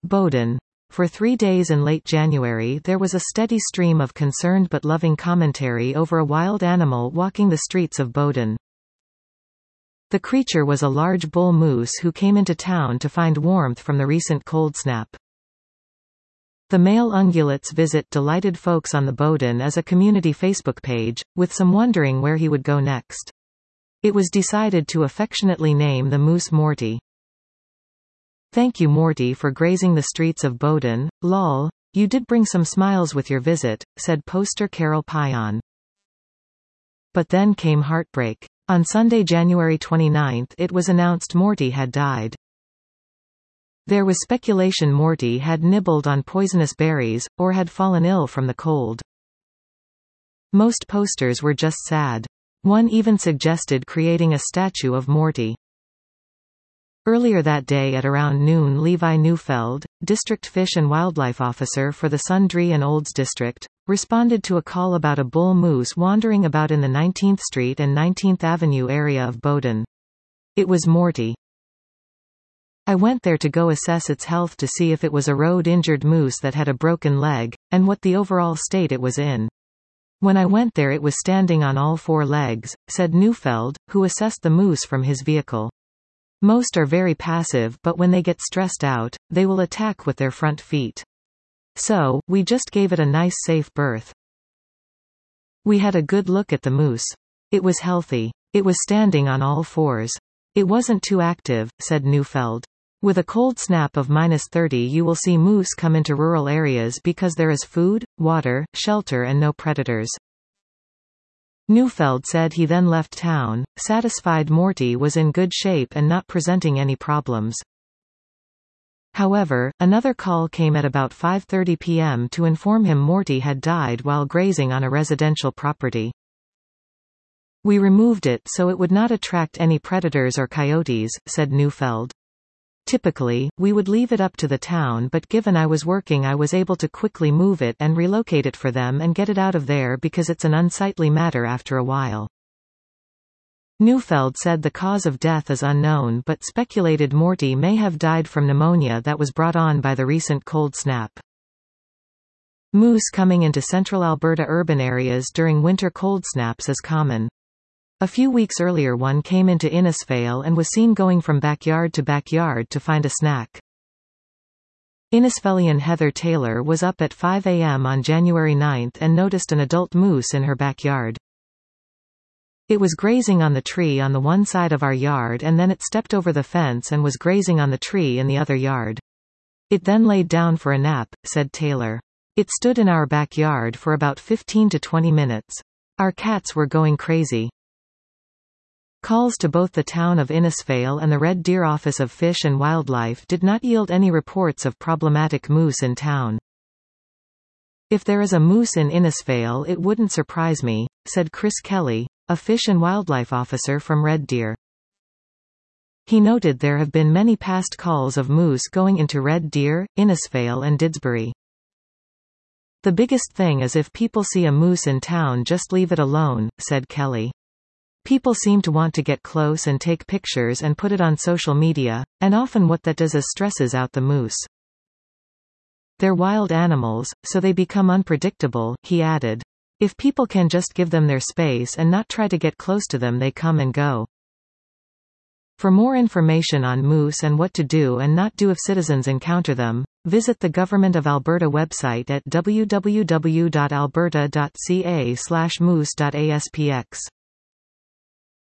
Boden. For 3 days in late January there was a steady stream of concerned but loving commentary over a wild animal walking the streets of Boden. The creature was a large bull moose who came into town to find warmth from the recent cold snap. The male ungulates visit delighted folks on the Boden as a community Facebook page, with some wondering where he would go next. It was decided to affectionately name the moose Morty. "Thank you Morty for grazing the streets of Boden, lol, you did bring some smiles with your visit," said poster Carol Payan. But then came heartbreak. On Sunday, January 29, it was announced Morty had died. There was speculation Morty had nibbled on poisonous berries, or had fallen ill from the cold. Most posters were just sad. One even suggested creating a statue of Morty. Earlier that day at around noon, Levi Neufeld, District Fish and Wildlife Officer for the Sundre and Olds District, responded to a call about a bull moose wandering about in the 19th Street and 19th Avenue area of Boden. It was Morty. "I went there to go assess its health to see if it was a road-injured moose that had a broken leg, and what the overall state it was in. When I went there it was standing on all 4 legs," said Neufeld, who assessed the moose from his vehicle. "Most are very passive, but when they get stressed out, they will attack with their front feet. So, we just gave it a nice safe berth. We had a good look at the moose. It was healthy. It was standing on all 4s. It wasn't too active," said Neufeld. "With a cold snap of -30 you will see moose come into rural areas because there is food, water, shelter and no predators." Neufeld said he then left town, satisfied Morty was in good shape and not presenting any problems. However, another call came at about 5:30 p.m. to inform him Morty had died while grazing on a residential property. "We removed it so it would not attract any predators or coyotes," said Neufeld. "Typically, we would leave it up to the town, but given I was working I was able to quickly move it and relocate it for them and get it out of there because it's an unsightly matter after a while." Neufeld said the cause of death is unknown but speculated Morty may have died from pneumonia that was brought on by the recent cold snap. Moose coming into central Alberta urban areas during winter cold snaps is common. A few weeks earlier one came into Innisfail and was seen going from backyard to backyard to find a snack. Innisfailian Heather Taylor was up at 5 a.m. on January 9 and noticed an adult moose in her backyard. "It was grazing on the tree on the one side of our yard and then it stepped over the fence and was grazing on the tree in the other yard. It then laid down for a nap," said Taylor. "It stood in our backyard for about 15 to 20 minutes. Our cats were going crazy." Calls to both the town of Innisfail and the Red Deer Office of Fish and Wildlife did not yield any reports of problematic moose in town. "If there is a moose in Innisfail it wouldn't surprise me," said Chris Kelly, a fish and wildlife officer from Red Deer. He noted there have been many past calls of moose going into Red Deer, Innisfail and Didsbury. "The biggest thing is if people see a moose in town just leave it alone," said Kelly. "People seem to want to get close and take pictures and put it on social media, and often what that does is stresses out the moose. They're wild animals, so they become unpredictable," he added. "If people can just give them their space and not try to get close to them they come and go." For more information on moose and what to do and not do if citizens encounter them, visit the Government of Alberta website at www.alberta.ca/moose.aspx.